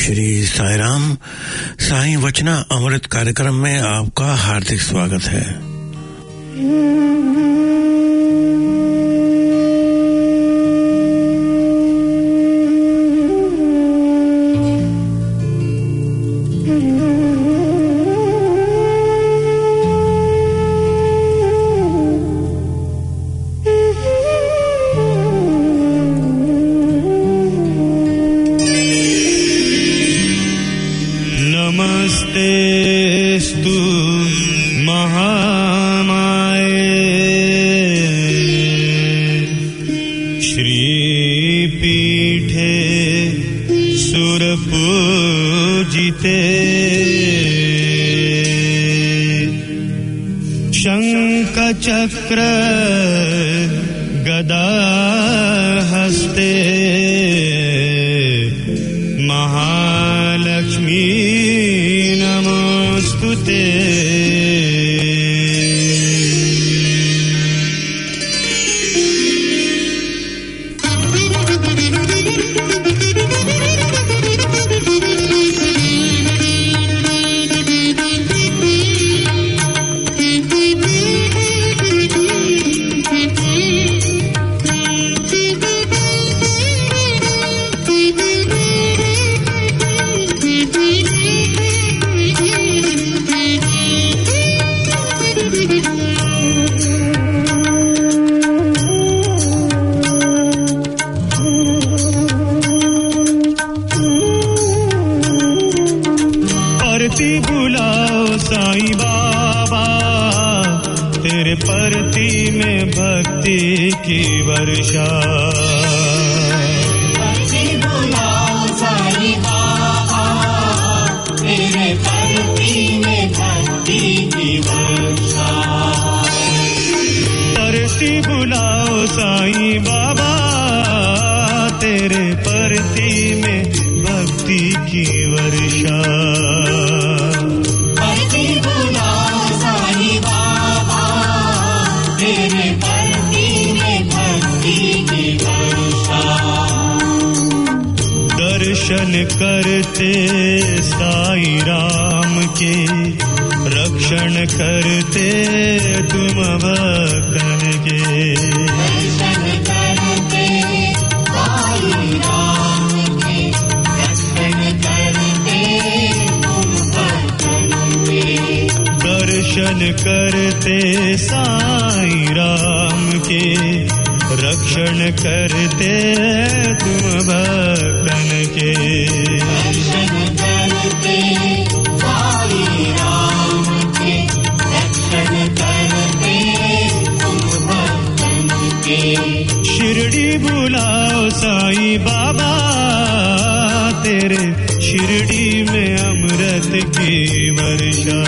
श्री साई राम। साई वचना अमृत कार्यक्रम में आपका हार्दिक स्वागत है। चक्र गदा हस्ते महालक्ष्मी नमोस्तुते। करते साई राम के रक्षण करते तुम भक्तन के। दर्शन करते साई राम के रक्षण करते तुम भक्तन के। दर्शन करते साई राम के रक्षण करते तुम भक्तन के। दर्शन करते साई राम के रक्षण करते तुम भक्तन के। शिरडी बुलाओ साई बाबा तेरे शिरडी में अमृत की वर्षा।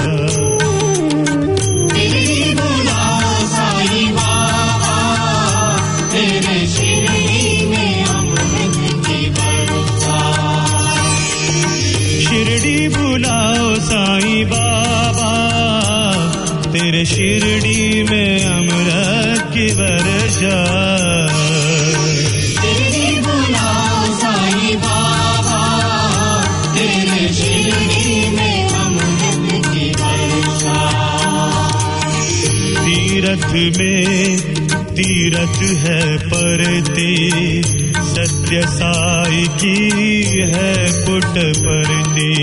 साई बाबा तेरे शिरडी में अमृत की वर्षा। शिरडी बुलाओ साई बाबा तेरे शिरडी में अमृत की वर्षा। तीरथ में तीरथ है परती सत्य साई की है पुट परती।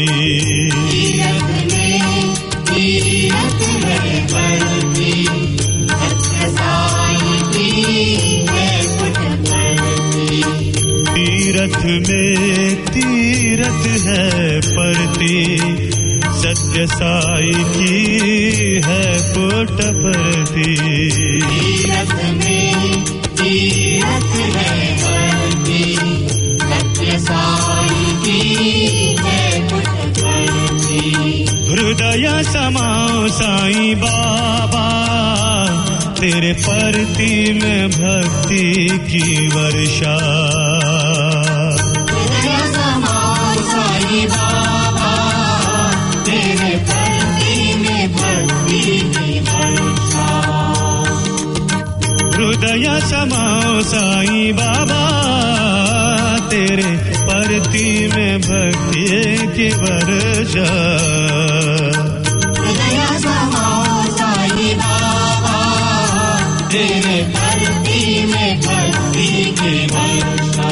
तीरथ में परती सत्य साई की है पुट परती। तीरथ में तीरथ है परती सत्य साई की है पुट परती। तीरथ में तीरथ है परती सत्य साई की है पुट परती। हृदय समाओ साई बाबा तेरे परती में भक्ति की वर्षा। हृदय समाओ साई बाबा तेरे परती में भक्ति की वर्षा। हृदय समाओ साई बाबा तेरे परती में भक्ति की वर्षा हृदय समाओ साईं बाबा तेरे परती में भक्ति की वर्षा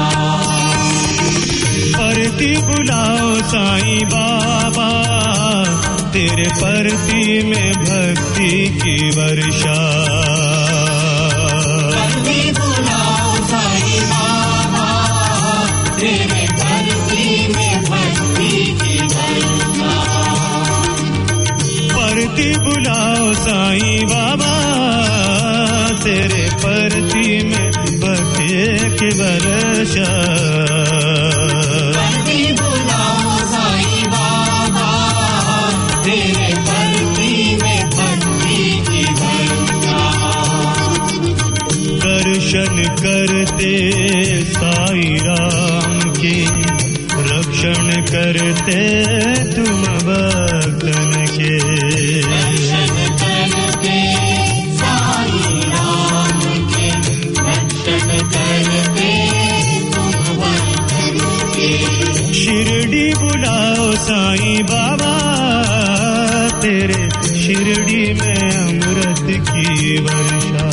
परती बुलाओ साईं बाबा तेरे परती में भक्ति की वर्षा परती बुलाओ साईं बाबा तेरे परती में भक्ति की वर्षा परती बुलाओ साईं बाबा तेरे परती में भक्ति की वर्षा परती बुलाओ साईं बाबा तेरे परती में भक्ति की वर्षा दर्शन करते साईं राम के रक्षण करते तुम भक्तन के दर्शन करते साईं राम के रक्षण करते तुम भक्तन के शिरडी बुलाओ साईं बाबा तेरे शिरडी में अमृत की वर्षा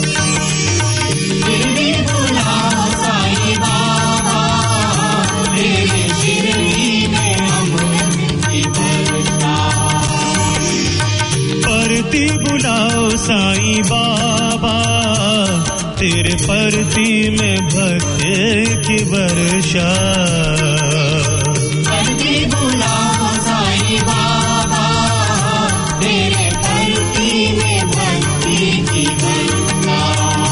शिरडी बुलाओ साईं बाबा तेरे शिरडी में अमृत की वर्षा परती बुलाओ साईं बाबा तेरे परती में भक्ति की वर्षा परती बुलाओ साईं बाबा तेरे परती में भक्ति की वर्षा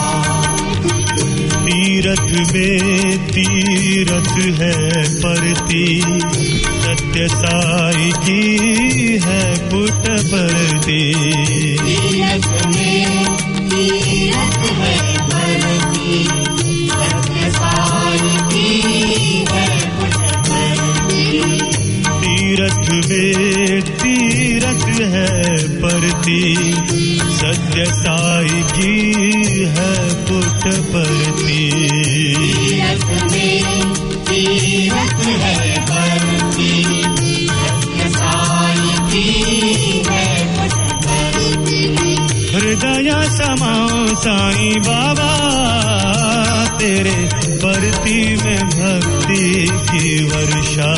तीरथ में तीरथ है परती सत्य साई की है पुट परती तीरथ में तीरथ है परती सत्य साई की है पुट परती तीरथ में तीरथ है परती सत्य साई की है पुट परती तीरथ में तीरथ है परती सत्य साई की है पुट परती हृदय समाओ साईं बाबा तेरे परती में भक्ति की वर्षा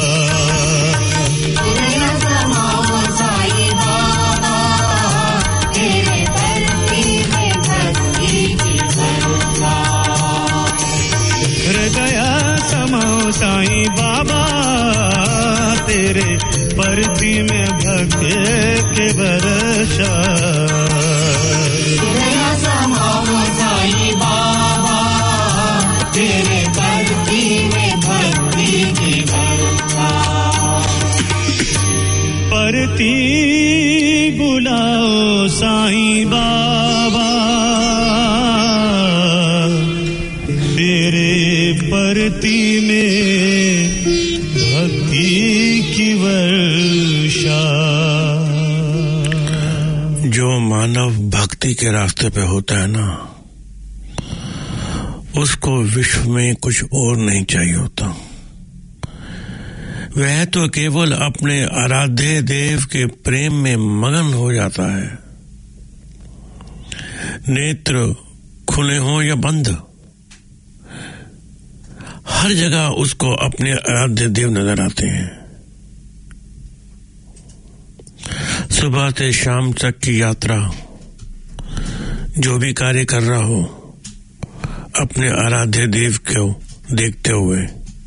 हृदय समाओ साईं बाबा तेरे परती में भक्ति की वर्षा हृदय समाओ साईं बाबा तेरे परती में भक्ति की वर्षा हृदय समाओ साईं बाबा तेरे परती में भक्ति की वर्षा परती बुलाओ साईं बाबा तेरे परती में भक्ति की वर्षा जो मानव भक्ति के रास्ते पे होता है ना उसको विश्व में कुछ और नहीं चाहिए होता वह तो केवल अपने आराध्य देव के प्रेम में मगन हो जाता है नेत्र खुले हों या बंद हर जगह उसको अपने आराध्य देव नजर आते हैं सुबह से शाम तक की यात्रा जो भी कार्य कर रहा हो अपने आराध्य देव को देखते हुए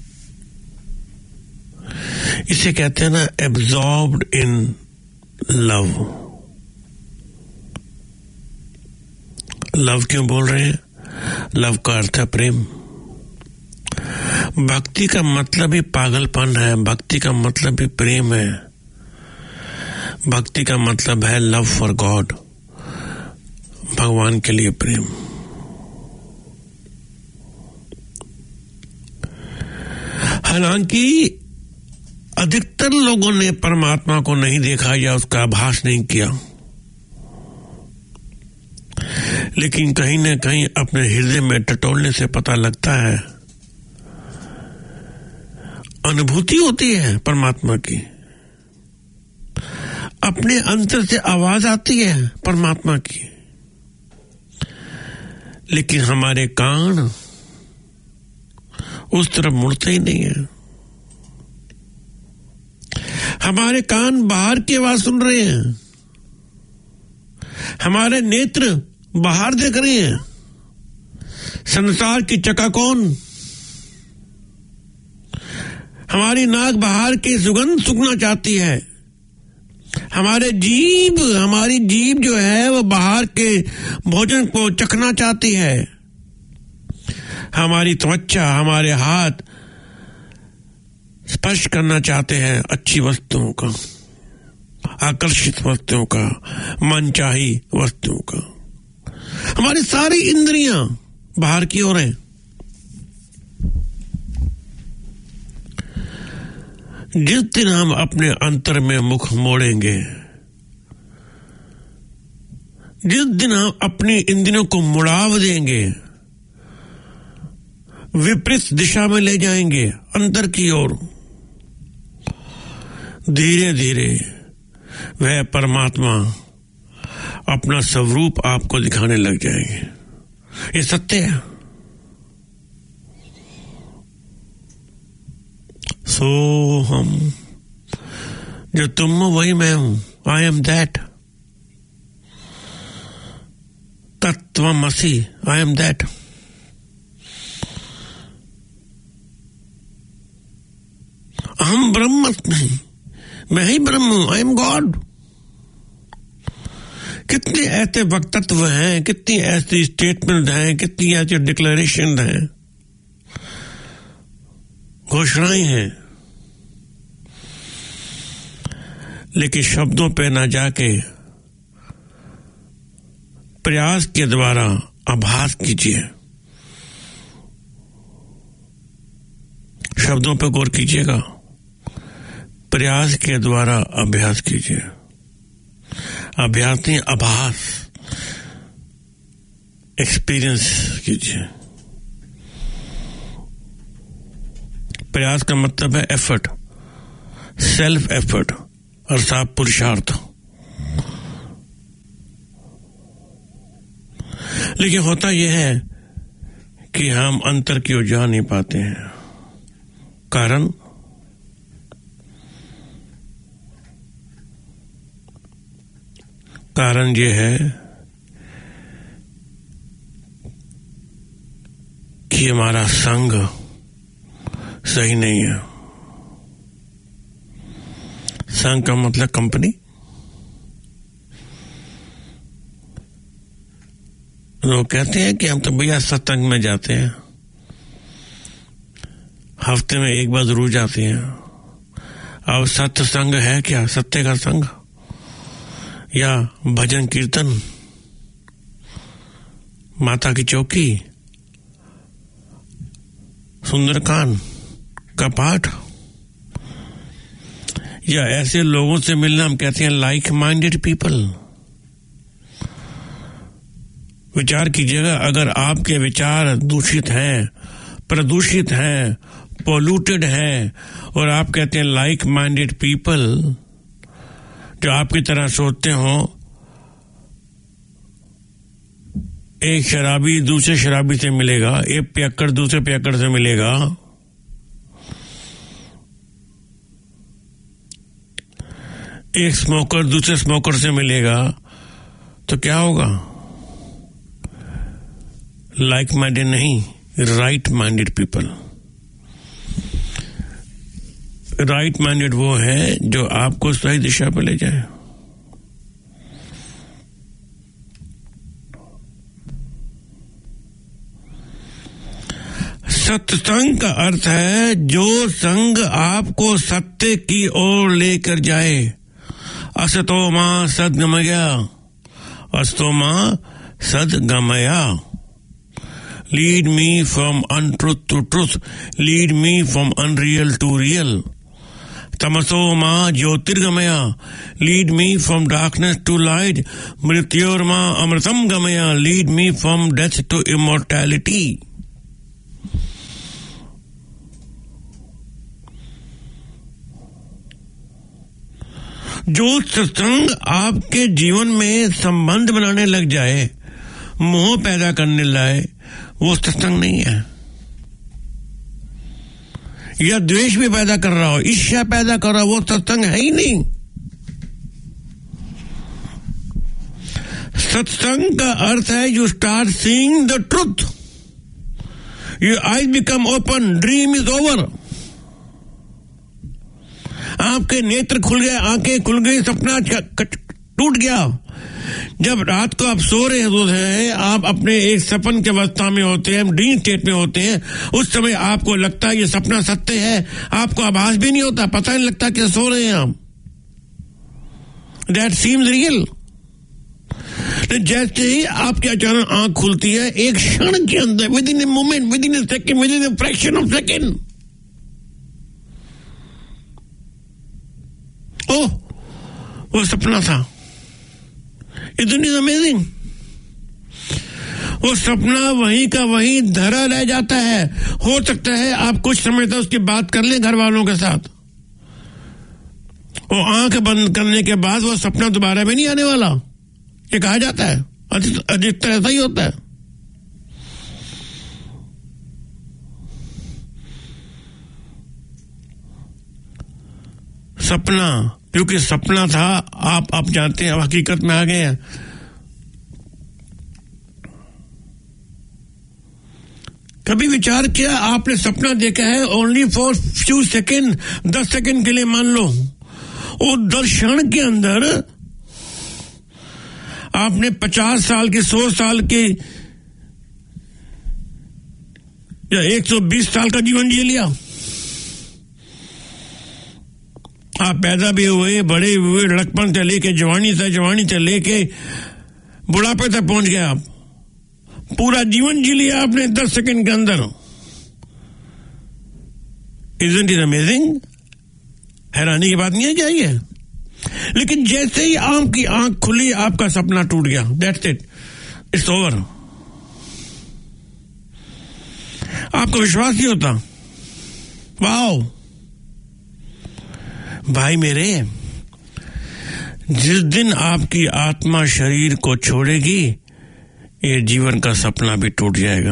इसे कहते हैं ना एब्जॉर्ब्ड इन लव लव क्यों बोल रहे हैं लव का अर्थ है प्रेम भक्ति का मतलब ही पागलपन है भक्ति का मतलब ही प्रेम है भक्ति का मतलब है लव फॉर गॉड भगवान के लिए प्रेम हालांकि अधिकतर लोगों ने परमात्मा को नहीं देखा या उसका आभास नहीं किया लेकिन कहीं न कहीं अपने हृदय में टटोलने से पता लगता है अनुभूति होती है परमात्मा की, अपने अंतर से आवाज आती है परमात्मा की, लेकिन हमारे कान उस तरफ मुड़ते ही नहीं है। हमारे कान बाहर की आवाज सुन रहे हैं, हमारे नेत्र बाहर देख रहे हैं, संसार की चकाकौन, हमारी नाक बाहर की सुगंध सूंघना चाहती है, हमारी जीभ जो है वो बाहर के भोजन को चखना चाहती है, हमारी त्वचा, हमारे हाथ स्पर्श करना चाहते हैं अच्छी वस्तुओं का, आकर्षित वस्तुओं का, मनचाही वस्तुओं का। हमारी सारी इंद्रियां बाहर की ओर हैं। जिस दिन हम अपने अंतर में मुख मोड़ेंगे, जिस दिन हम अपनी इंद्रियों को मुड़ाव देंगे, विपरीत दिशा में ले जाएंगे अंतर की ओर, धीरे धीरे वह परमात्मा अपना स्वरूप आपको दिखाने लग जाएंगे। ये सत्य है। सो हम जो तुम हो वही मैं हूं, आई एम दैट, तत्वमसि, आई एम दैट। अहम ब्रह्मास्मि, मैं ही ब्रह्म हूं, आई एम गॉड। कितने ऐसे वक्तत्व हैं, कितनी ऐसी स्टेटमेंट हैं, कितनी ऐसी डिक्लेरेशन हैं, घोषणाएं हैं, लेकिन शब्दों पे ना जाके प्रयास के द्वारा आभास कीजिए। शब्दों पे गौर कीजिएगा, प्रयास के द्वारा अभ्यास कीजिए। अभ्यास नहीं, आभास, एक्सपीरियंस कीजिए। प्रयास का मतलब है एफर्ट, सेल्फ एफर्ट, अर्थात पुरुषार्थ। लेकिन होता यह है कि हम अंतर की ओर जा नहीं पाते हैं। कारण ये है कि हमारा संग सही नहीं है। संग का मतलब कंपनी। लोग कहते हैं कि हम तो भैया सत्संग में जाते हैं, हफ्ते में एक बार जरूर जाते हैं। अब सत्संग है क्या? सत्य का संग या भजन कीर्तन, माता की चौकी, सुंदरकांड का पाठ, या ऐसे लोगों से मिलना हम कहते हैं लाइक माइंडेड पीपल। विचार कीजिएगा, अगर आपके विचार दूषित हैं, प्रदूषित हैं, पोल्यूटेड हैं, और आप कहते हैं लाइक माइंडेड पीपल जो आपकी तरह सोचते हो, एक शराबी दूसरे शराबी से मिलेगा, एक पियक्कड़ दूसरे पियक्कड़ से मिलेगा, एक स्मोकर दूसरे स्मोकर से मिलेगा, तो क्या होगा? लाइक माइंडेड नहीं, right minded people. Right minded वो है जो आपको सही दिशा पर ले जाए। सत्संग का अर्थ है जो संग आपको सत्य की ओर लेकर जाए। असतो मां सद्गमया, असतो मां सद्गमया। Lead me from untruth to truth. Lead me from unreal to real. Tamaso ma jyotirgamaya. Lead me from darkness to light. Mrityorma amritam gamaya. Lead me from death to immortality. जो सत्संग आपके जीवन में संबंध बनाने लग जाए, मोह पैदा करने लाए, वो सत्संग नहीं है। या द्वेष भी पैदा कर रहा हो, ईर्ष्या पैदा कर रहा हो, वो सत्संग है ही नहीं। सत्संग का अर्थ है you start seeing the truth, your eyes become open, dream is over. आपके नेत्र खुल गए, आंखें खुल गई, सपना टूट गया। जब रात को आप सो रहे हैं, आप अपने एक सपन के अवस्था में होते हैं, ड्रीम स्टेट में होते हैं, उस समय आपको लगता है ये सपना सत्य है, आपको आभास भी नहीं होता, पता नहीं लगता कि सो रहे हैं आप। That seems real. जैसे ही आपकी अचानक आंख खुलती है, एक क्षण के अंदर, within a moment, within a second, within a fraction of second, oh वो सपना था। Isn't it amazing? वो सपना वहीं का वहीं धरा रह जाता है। हो सकता है आप कुछ समय तक उसकी बात कर लें घर वालों के साथ, वो आंख बंद करने के बाद वो सपना दोबारा भी नहीं आने वाला, ये कहा जाता है। अधिकतर ऐसा ही होता है। सपना, क्योंकि सपना था, आप जानते हैं, हकीकत में आ गए हैं। कभी विचार किया, आपने सपना देखा है only for few second, 10 second के लिए मान लो, और 10 क्षण के अंदर आपने 50 साल की, 100 साल की या 120 साल का जीवन जी लिया। आप पैदा भी हुए, बड़े हुए, लड़कपन से लेके जवानी से लेके बुढ़ापे तक पहुंच गए, आप पूरा जीवन जी लिया आपने 10 सेकंड के अंदर। Isn't it amazing? हैरानी की बात नहीं है क्या ये? लेकिन जैसे ही आपकी आंख खुली, आपका सपना टूट गया। That's it, it's over। आपको विश्वास नहीं होता। वाओ भाई मेरे, जिस दिन आपकी आत्मा शरीर को छोड़ेगी, ये जीवन का सपना भी टूट जाएगा।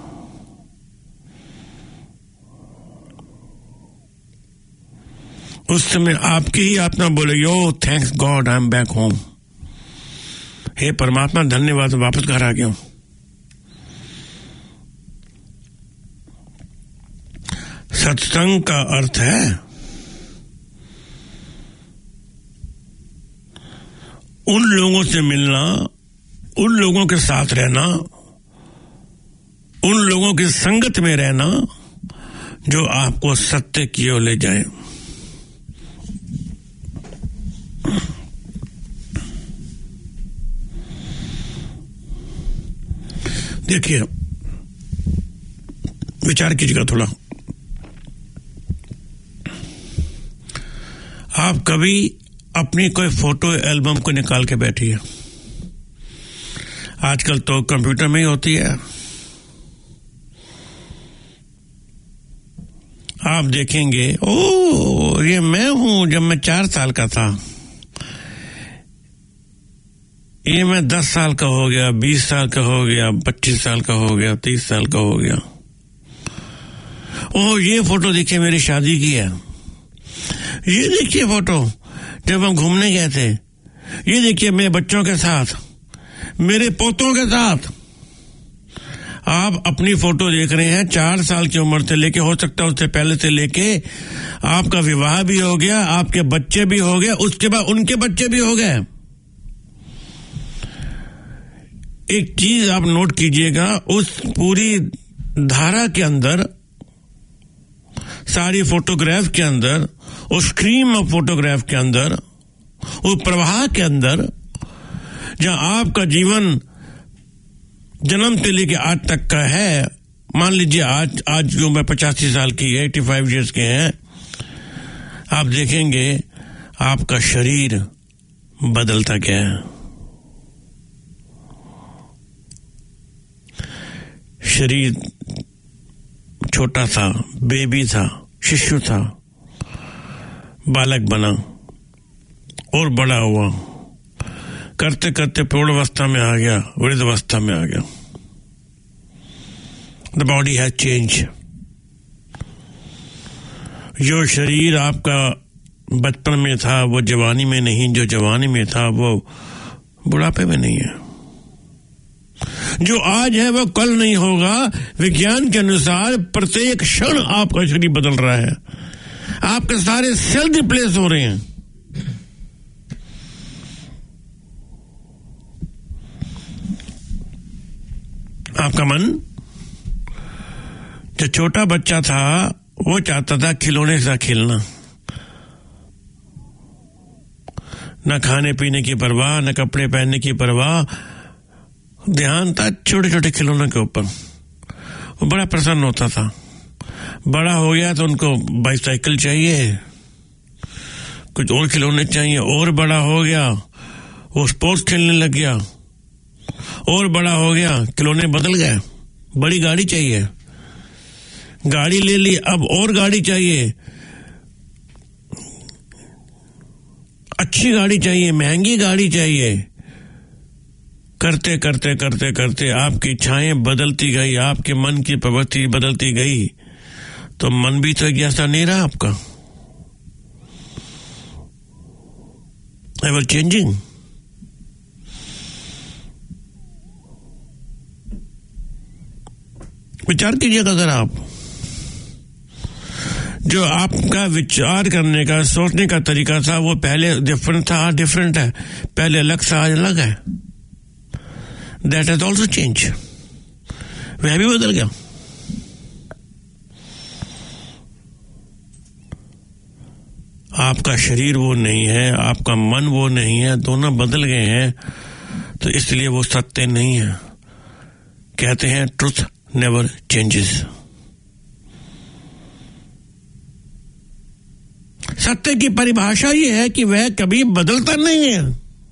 उस समय आपकी ही आत्मा बोले, yo thanks God I am back home. हे परमात्मा धन्यवाद, वापस घर आ गया हूं। सत्संग का अर्थ है उन लोगों से मिलना, उन लोगों के साथ रहना, उन लोगों की संगत में रहना जो आपको सत्य की ओर ले जाए। देखिए, विचार कीजिएगा थोड़ा। आप कभी अपनी कोई फोटो एल्बम को निकाल के बैठिए, आजकल तो कंप्यूटर में ही होती है। आप देखेंगे, ओ ये मैं हूं जब मैं 4 साल का था, ये मैं 10 साल का हो गया, 20 साल का हो गया, 25 साल का हो गया, 30 साल का हो गया। ओ ये फोटो देखिए मेरी शादी की है, ये देखिए फोटो जब हम घूमने गए थे, ये देखिए मेरे बच्चों के साथ, मेरे पोतों के साथ। आप अपनी फोटो देख रहे हैं 4 साल की उम्र से लेके, हो सकता है उससे पहले से लेके आपका विवाह भी हो गया, आपके बच्चे भी हो गए, उसके बाद उनके बच्चे भी हो गए। एक चीज आप नोट कीजिएगा, उस पूरी धारा के अंदर, सारी फोटोग्राफ के अंदर, उस स्ट्रीम ऑफ फोटोग्राफ के अंदर, उस प्रवाह के अंदर, जहां आपका जीवन जन्म से लेके आज तक का है, मान लीजिए आज जो मैं 85 साल की है, 85 ईयर्स के हैं, आप देखेंगे आपका शरीर बदलता गया है। शरीर छोटा था, बेबी था, शिशु था, बालक बना, और बड़ा हुआ, करते करते प्रौढ़ावस्था में आ गया, वृद्धावस्था में आ गया। The body has change. जो शरीर आपका बचपन में था वो जवानी में नहीं, जो जवानी में था वो बुढ़ापे में नहीं है। जो आज है वो कल नहीं होगा। विज्ञान के अनुसार प्रत्येक क्षण आपका शरीर बदल रहा है, आपके सारे सेल रिप्लेस हो रहे हैं। आपका मन, जो छोटा बच्चा था वो चाहता था खिलौने से खेलना, न खाने पीने की परवाह, न कपड़े पहनने की परवाह, ध्यान था छोटे छोटे खिलौनों के ऊपर। वो बड़ा प्रसन्न होता था। बड़ा हो गया तो उनको बाइसाइकिल चाहिए, कुछ और खिलौने चाहिए, और बड़ा हो गया वो स्पोर्ट्स खेलने लग गया, और बड़ा हो गया खिलौने बदल गए, बड़ी गाड़ी चाहिए, गाड़ी ले ली, अब और गाड़ी चाहिए, अच्छी गाड़ी चाहिए, महंगी गाड़ी चाहिए। करते करते करते करते आपकी इच्छाएं बदलती गई, आपके मन की प्रवृत्ति बदलती गई, तो मन भी तो जैसा नहीं रहा आपका। Ever changing. विचार कीजिएगा अगर आप, जो आपका विचार करने का, सोचने का तरीका था वो पहले डिफरेंट था, आज डिफरेंट है। पहले अलग था, आज अलग है। That has also change. वह भी बदल गया। आपका शरीर वो नहीं है, आपका मन वो नहीं है, दोनों बदल गए हैं, तो इसलिए वो सत्य नहीं है। कहते हैं ट्रुथ नेवर चेंजेस। सत्य की परिभाषा ये है कि वह कभी बदलता नहीं है।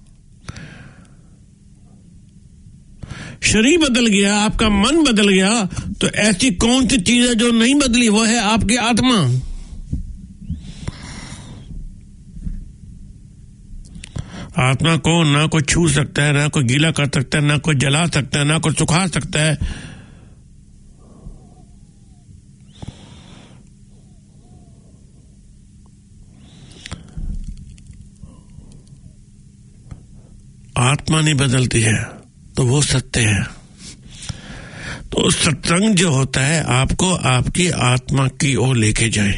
शरीर बदल गया, आपका मन बदल गया, तो ऐसी कौन सी चीज है जो नहीं बदली? वो है आपकी आत्मा। आत्मा को ना कोई छू सकता है, ना कोई गीला कर सकता है, ना कोई जला सकता है, ना कोई सुखा सकता है। आत्मा नहीं बदलती है, तो वो सत्य है। तो सत्संग जो होता है आपको आपकी आत्मा की ओर लेके जाए।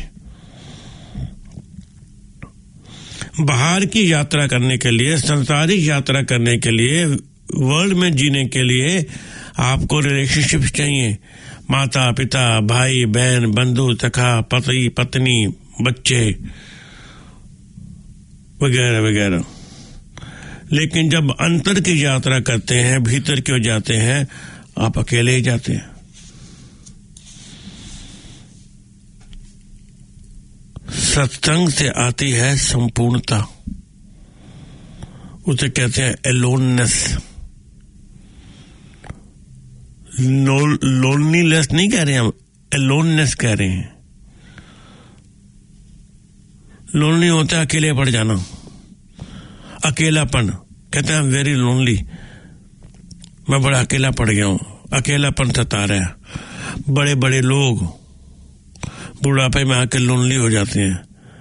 बाहर की यात्रा करने के लिए, संसारिक यात्रा करने के लिए, वर्ल्ड में जीने के लिए आपको रिलेशनशिप चाहिए। माता पिता, भाई बहन, बंधु सखा, पति पत्नी, बच्चे वगैरह वगैरह। लेकिन जब अंतर की यात्रा करते हैं, भीतर क्यों जाते हैं, आप अकेले ही जाते हैं। सत्संग से आती है संपूर्णता, उसे कहते हैं एलोननेस। लोनलीनेस नहीं कह रहे हम, एलोननेस कह रहे हैं। लोनली होता है अकेले पड़ जाना, अकेलापन। कहते हैं वेरी लोनली, मैं बड़ा अकेला पड़ गया हूं, अकेलापन सता रहा है। बड़े बड़े लोग बुढ़ापे में आके लोनली हो जाते हैं।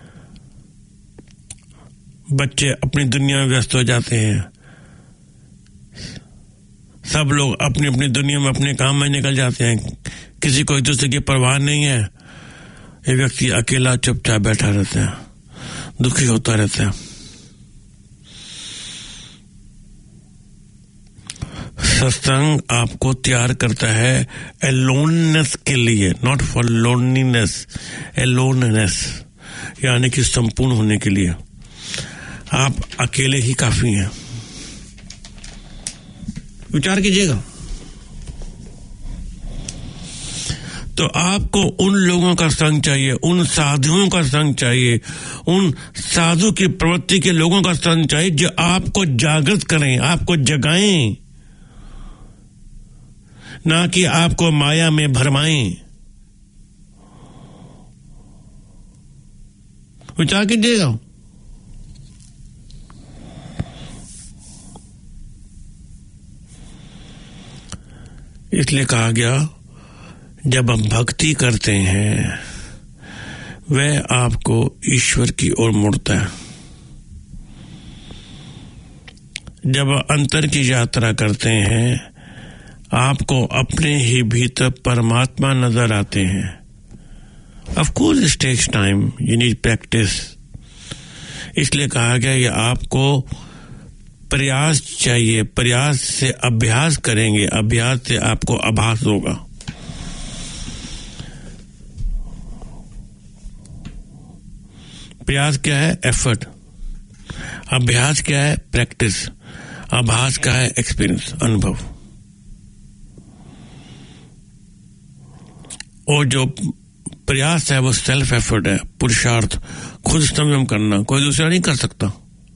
बच्चे अपनी दुनिया में व्यस्त हो जाते हैं। सब लोग अपनी अपनी दुनिया में अपने काम में निकल जाते हैं, किसी को एक दूसरे की परवाह नहीं है। ये व्यक्ति अकेला चुपचाप बैठा रहता है, दुखी होता रहता है। सत्संग आपको तैयार करता है एलोननेस के लिए, नॉट फॉर लोनलीनेस, एलोननेस यानी कि संपूर्ण होने के लिए। आप अकेले ही काफी हैं। विचार कीजिएगा। तो आपको उन लोगों का संग चाहिए, उन साधुओं का संग चाहिए, उन साधु की प्रवृत्ति के लोगों का संग चाहिए जो आपको जागृत करें, आपको जगाएं, ना कि आपको माया में भरमाएं। विचार कीजिएगा। इसलिए कहा गया जब हम भक्ति करते हैं वह आपको ईश्वर की ओर मोड़ता है। जब अंतर की यात्रा करते हैं आपको अपने ही भीतर परमात्मा नजर आते हैं। Of course it takes time, you need practice. इसलिए कहा गया ये आपको प्रयास चाहिए, प्रयास से अभ्यास करेंगे, अभ्यास से आपको आभास होगा। प्रयास क्या है? एफर्ट। अभ्यास क्या है? प्रैक्टिस। आभास क्या है? एक्सपीरियंस, अनुभव। और जो प्रयास है वो सेल्फ एफर्ट है, पुरुषार्थ, खुद संयम करना, कोई दूसरा नहीं कर सकता।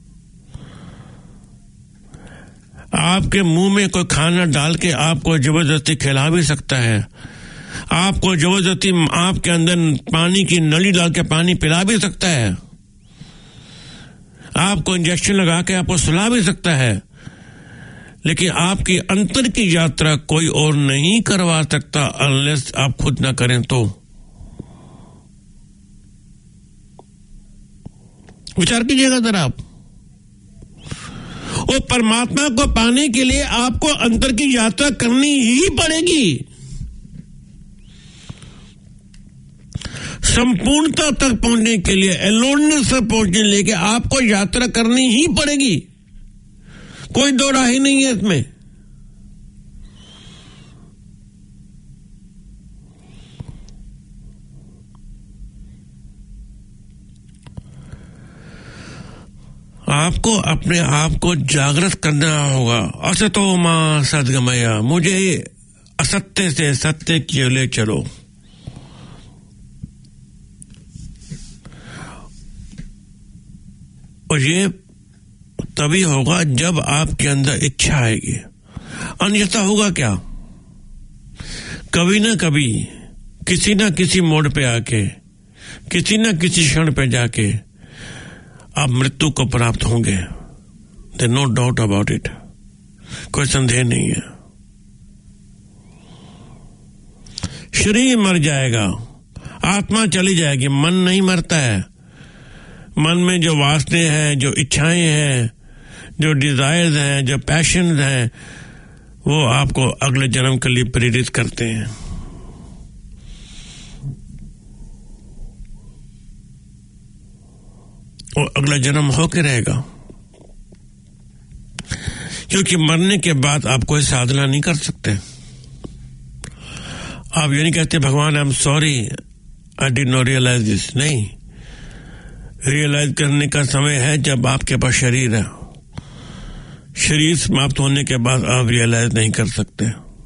आपके मुंह में कोई खाना डाल के आपको जबरदस्ती खिला भी सकता है, आपको जबरदस्ती आपके अंदर पानी की नली डाल के पानी पिला भी सकता है, आपको इंजेक्शन लगा के आपको सुला भी सकता है, लेकिन आपकी अंतर की यात्रा कोई और नहीं करवा सकता अनलेस आप खुद ना करें। तो विचार कीजिएगा जरा आप। और परमात्मा को पाने के लिए आपको अंतर की यात्रा करनी ही पड़ेगी। संपूर्णता तक पहुंचने के लिए, एलोननेस तक पहुंचने के लिए आपको यात्रा करनी ही पड़ेगी, कोई दो राह ही नहीं है इसमें। आपको अपने आप को जागृत करना होगा। असतो मां सद्गमया, मुझे असत्य से सत्य की ओर ले चलो। और ये तभी होगा जब आपके अंदर इच्छा आएगी। अन्यथा होगा क्या? कभी ना कभी किसी ना किसी मोड़ पे आके, किसी ना किसी क्षण पे जाके आप मृत्यु को प्राप्त होंगे। There no doubt about it, कोई संदेह नहीं है। शरीर मर जाएगा, आत्मा चली जाएगी, मन नहीं मरता है। मन में जो वासने हैं, जो इच्छाएं हैं, जो डिजायर्स हैं, जो पैशंस हैं, वो आपको अगले जन्म के लिए प्रेरित करते हैं। और अगला जन्म होके रहेगा, क्योंकि मरने के बाद आप कोई साधना नहीं कर सकते। आप ये नहीं कहते भगवान I am sorry I did not realise this. नहीं, रियलाइज करने का समय है जब आपके पास शरीर है। शरीर समाप्त होने के बाद आप रियलाइज नहीं कर सकते।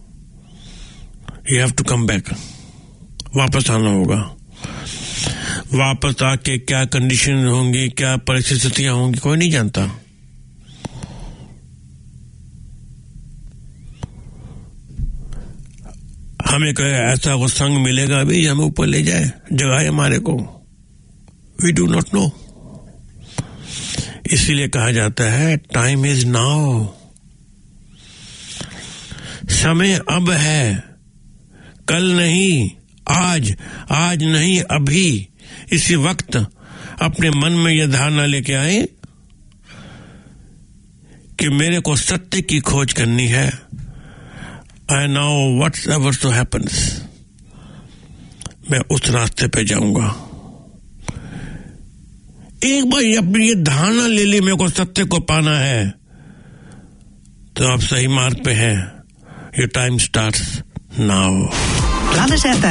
You have to come back, वापस आना होगा। वापस आके क्या कंडीशन होंगी, क्या परिस्थितियां होंगी, कोई नहीं जानता। हमें कोई ऐसा वो संग मिलेगा भी हमें ऊपर ले जाए, जगाए हमारे को। We do not know. इसीलिए कहा जाता है टाइम इज नाउ, समय अब है, कल नहीं, आज, आज नहीं अभी, इसी वक्त अपने मन में यह धारणा लेके आए कि मेरे को सत्य की खोज करनी है। I know what's ever to happens, मैं उस रास्ते पे जाऊंगा। एक बार अपनी ये धारणा ले ली मेरे को सत्य को पाना है, तो आप सही मार्ग पे हैं। Your time starts now.